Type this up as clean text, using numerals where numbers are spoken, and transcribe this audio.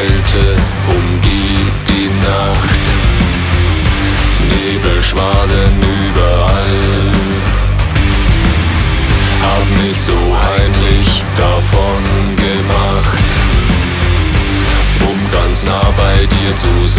Kälte umgibt die Nacht, Nebelschwaden überall. Hab mich so heimlich davon gemacht, um ganz nah bei dir zu sein.